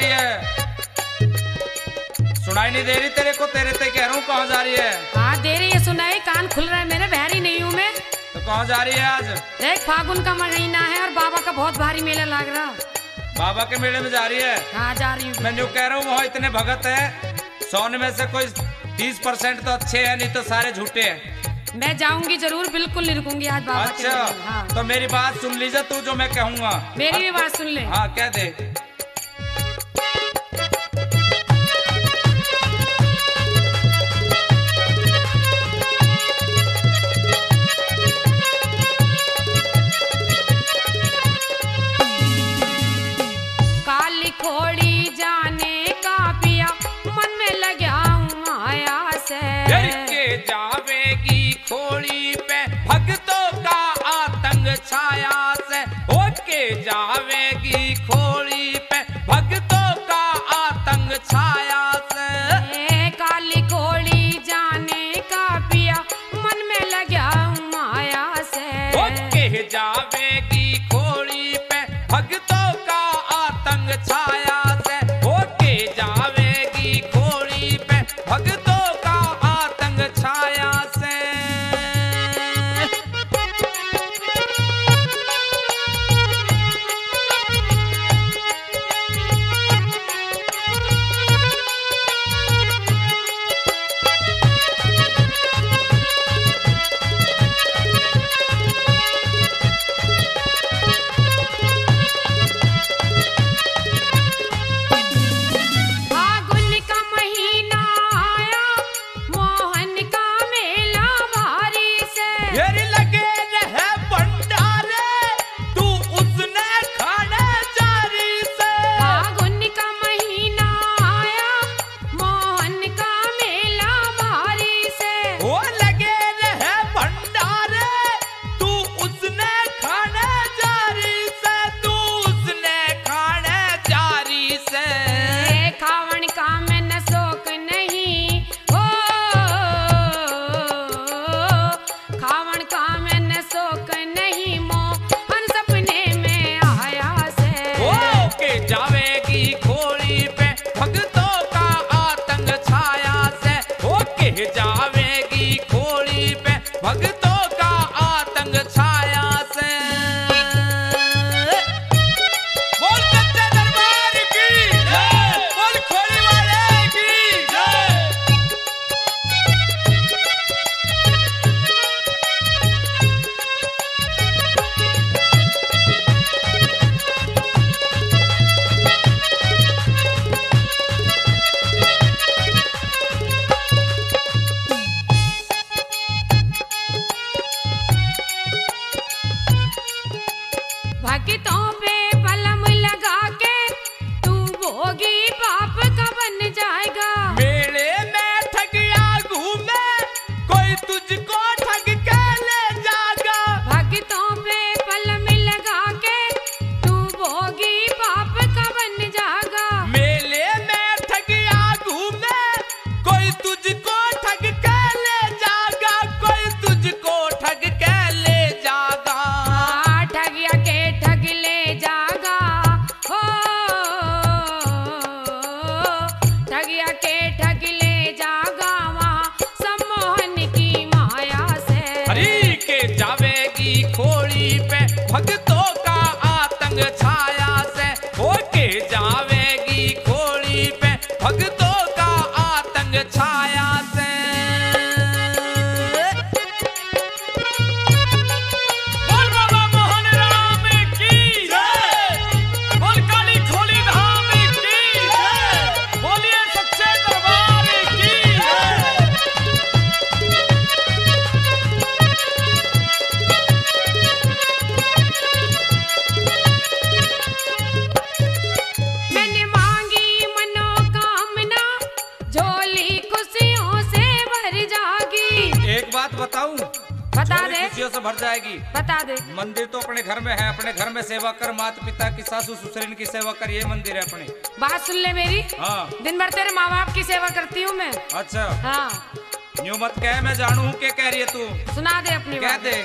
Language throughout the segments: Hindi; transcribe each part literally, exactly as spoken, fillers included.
रही है? सुनाई नहीं दे रही तेरे को? तेरे ते कह रहा हूँ, कहाँ जा रही है? हाँ दे रही है सुनाई, कान खुल रहे हैं मेरे, बहरी नहीं हूँ मैं। तो कहाँ जा रही है आज? देख फागुन का महीना है और बाबा का बहुत भारी मेला लग रहा। बाबा के मेले में जा रही है? हाँ जा रही हूँ। मैं जो कह रहा हूँ वहाँ इतने भगत है, सौ में से कोई तीस परसेंट तो अच्छे हैं, नहीं तो सारे झूठे हैं। मैं जाऊंगी जरूर, बिल्कुल नहीं रुकूंगी आज बाबा के अच्छा मेले में। हाँ। तो मेरी बात सुन लीजिए तू, जो मैं कहूँगा मेरी भी बात सुन ले। हाँ कह दे। काली खोड़ी जाने का पिया, मन में लगा हूँ माया से। के जावेगी खोड़ी पे भक्तों का आतंक छाया से, ओके जावेगी खोड़ी पे भक्तों का आतंक छाया से। ए, काली खोड़ी जाने का पिया, मन में लगा हूँ माया से। ओके जावेगी खोड़ी पे भक्तों का आतंक छाया से, ओके जावेगी खोड़ी पे भक्तों का आतंक छाया से। फागुन का महीना आया, मोहन का मेला भारी से। येरी लगे रहे भंडारे, तू उसने खाने जारी से। फागुन का महीना आया, मोहन का मेला भारी से। वो लगे रहे भंडारे, तू उसने खाने जारी से, तू उसने खाने जारी से। ए, खावन का मैं न शौक नहीं हो, खावन का मैं न शौक नहीं, मोहन सपने में आया से। ओके जावेगी खोड़ी पे भक्तों का आतंक छाया से, ओके जावेगी खोड़ी पे भक्तों का आतंक छाया से। बोल सच्चे दरबार की जय, बोल खोड़ी वाले की जय। भक्तों पे पलम लगा के, तू भोगी पाप का बन जाएगा। मेले में ठगिया घूमे, कोई तुझको ठग के ले जागा। भक्तों पे पलम लगा के, तू भोगी पाप का बन जाएगा। मेले में ठगिया घूमे, कोई तुझको ठग के ले जागा, कोई तुझको ठग के ले जागा। हाँ, ठगिया के ठग ले जागा हो, ठगिया के ठग ले जागा वहाँ सम्मोहन की माया से। हरी के जावेगी खोड़ी पे भक्तों का आतंक छाया से, ओके जावेगी खोड़ी पे भक्तों का आतंक छाया से। बोल बाबा मोहन राम की जय, बोल काली खोली धाम की जय, बोलिए सच्चे दरबार की जय। मैंने मांगी मनोकामना, झोली खुशियों से भर जागी। एक बात बताऊं, बता झोली दे, खुशियों से भर जाएगी। बता दे। मंदिर तो अपने घर में है, अपने घर में सेवा कर, माता पिता की, सासू ससुर की सेवा कर, ये मंदिर है अपने। बात सुन ले मेरी, हाँ दिन भर तेरे माँ बाप की सेवा करती हूँ मैं। अच्छा, हाँ न्यू मत कह, मैं जानू हूँ क्या कह रही है तू। सुना दे अपनी कह बात। दे।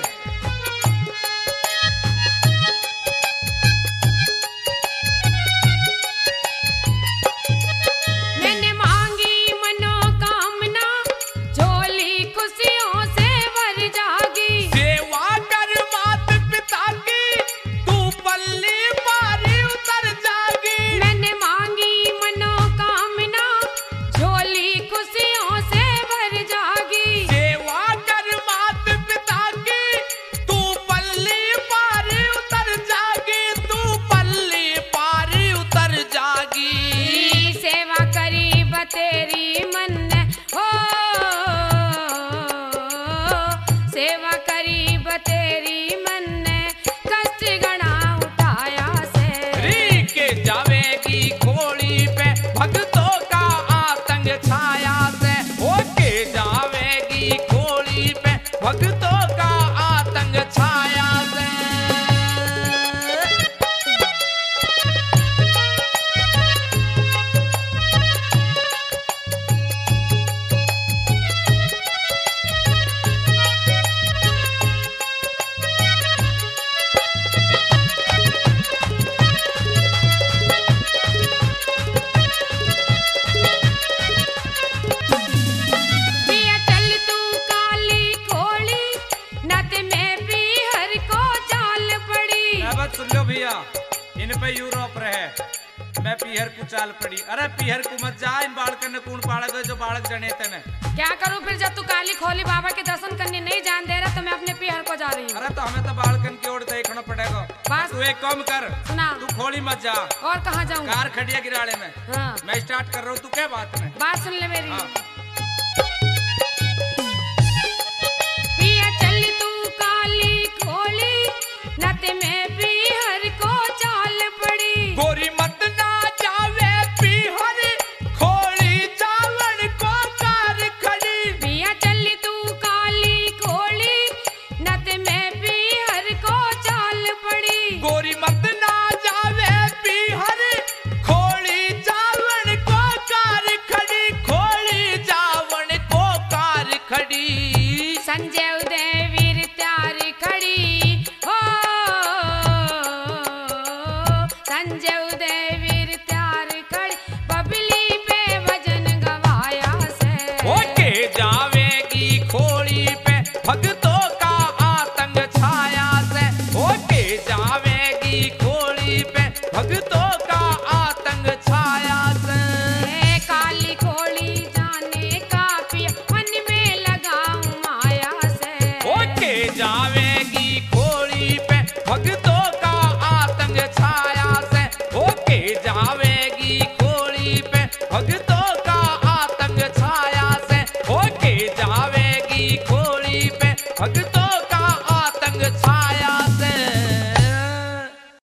चाल पड़ी। अरे पीहर को मत जा, इन बालकन ने कौन पाड़क जो बालक जने तने। क्या करूं फिर जब तू काली खोली बाबा के दर्शन करने नहीं जान दे रहा तो मैं अपने पीहर को जा रही हूँ। अरे तो हमें तो बालकन की ओर देखना पड़ेगा। बस तू एक काम कर, सुना तू खोली मत जा। और कहाँ जाऊँ? कार खड़ी है गिराड़े में। हाँ मैं स्टार्ट कर रहा हूँ, तू क्या बात में बात सुन ले मेरी। हाँ। पिया चल तू काली खोली नत में पीहर को चाल पड़ी। गोरी मत ना जावे पीहर खोली चावल को कार खड़ी। पिया चल तू काली खोली नत में पीहर को चाल पड़ी। गोरी मत ना जावे पीहर खोली चावल को कार खड़ी। खोली चावल को कार खड़ी। संजय उदय वीर त्यार खड़ी हो, संजय उदय वीर त्यार खड़ी। बबली पे भजन गवाया से ओके जावेगी खोली पे भक्तों का आतंक छाया से। ओके जावेगी खोली पे भक्तों का आतंक छाया से। ए काली खोली जाने का पिया मन में लगाऊं माया से। ओके जावेगी खोली पे भक्तों का आतंक छाया से। ओके जावेगी खोली पे भक्तों का आतंक छाया से। ओके जावेगी खोली पे भक्तों